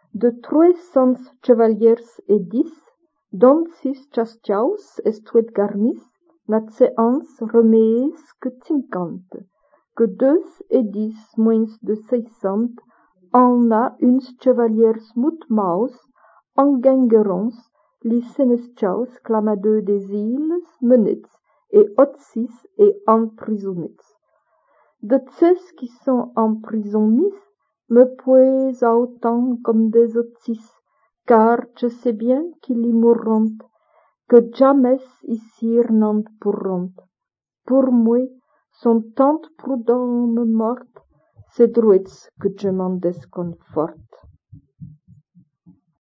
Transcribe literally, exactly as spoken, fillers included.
de trois-cents chevaliers et dix, dont six chastiaus estuet garnis, nat seans remees que cinquante, que deux et dix moins de seiscent, en a uns chevaliers mut maus, engengerons, li seneschaus clamadeux des îles menets, et otsis et emprisonnets. De ceux qui sont en prison mis, me puis autant comme des otsis, car je sais bien qu'ils y mourront, que jamais ici n'en pourront. Pour moi, sont tant prudents me morts, c'est droits que je m'en desconforte.